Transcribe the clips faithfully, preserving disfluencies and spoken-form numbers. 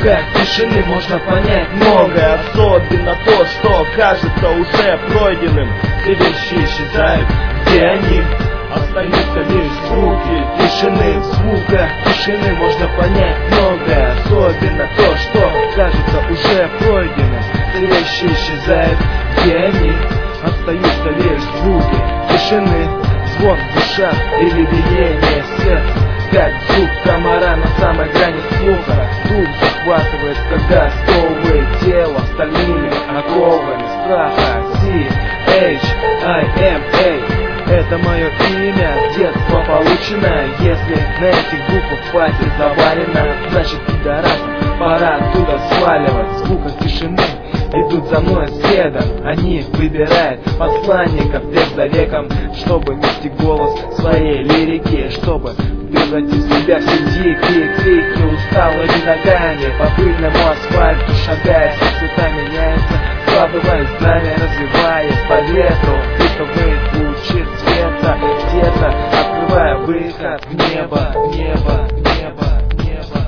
звуках тишины можно понять многое, особенно то, что кажется уже пройденным. Все вещи исчезают, где они? Остаются лишь звуки тишины. В звуках тишины можно понять многое, особенно то, что кажется уже пройденным. Все вещи исчезают, где они? Остаются лишь звуки тишины. Звон в ушах или биение сердца, как звук комара на самой грани слуха. Дух захватывает, когда сковывает тело стальными оковами страха. Си-Эйч-Ай-Эм-Эй, это мое имя, детство полученное. Если на этих буквах память завалена, значит пидорасам пора оттуда сваливать. В звуках тишины идут за мной следом. Они выбирают посланников век за веком, чтобы нести голос своей лирики, чтобы превратить в себя все дикие крики. Усталыми ногами по пыльному асфальту шагая, все цвета меняются, складываясь знамя, развиваясь по ветру. Впитывает лучи цвета где-то, открывая выход в небо, в небо, в небо, в небо.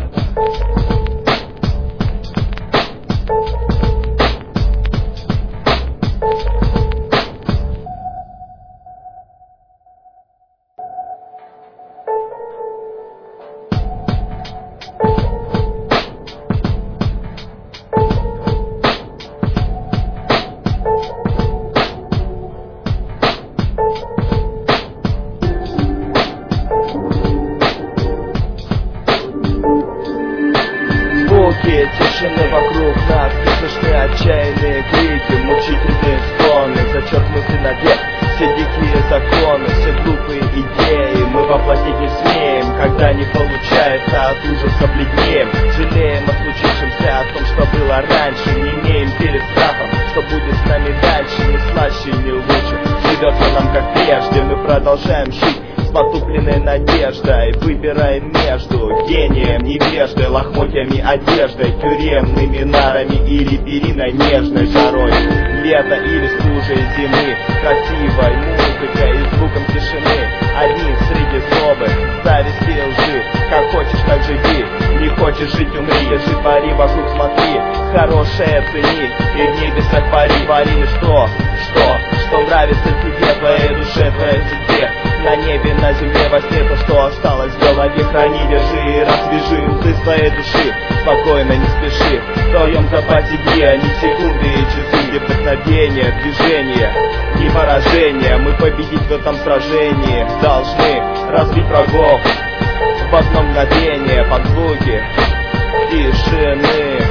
Тишины вокруг нас, не слышны отчаянные крики, мучительные стоны, зачеркнуты навек все дикие законы, все глупые идеи мы воплотить не смеем. Когда не получается, от ужаса бледнеем, жалеем о случившемся, о том, что было раньше, не имеем перед страхом, что будет с нами дальше, не слаще, не лучше. Живется нам как прежде, мы продолжаем жить с потупленной надеждой, выбираем между гением, невеждой, лохмотьями одеждой, тюремными нарами или периной нежной жарой, лето или стужей зимы, красивой музыкой и звуком тишины. Одни среди злобы, зависти и лжи, как хочешь, так живи, не хочешь жить, умри, держи пари вокруг, смотри, хорошее цени и в небе пари, пари, что, что, что нравится тебе, твоей душе, твоей судьбе. На небе, на земле, во сне то, что осталось в голове, храни, держи и развяжи узы своей души. Спокойно, не спеши, в твоем запасе дни, не секунды и часы, где вдохновение, движение, не поражение. Мы победить в этом сражении должны разбить врагов в одно мгновение под звуки тишины.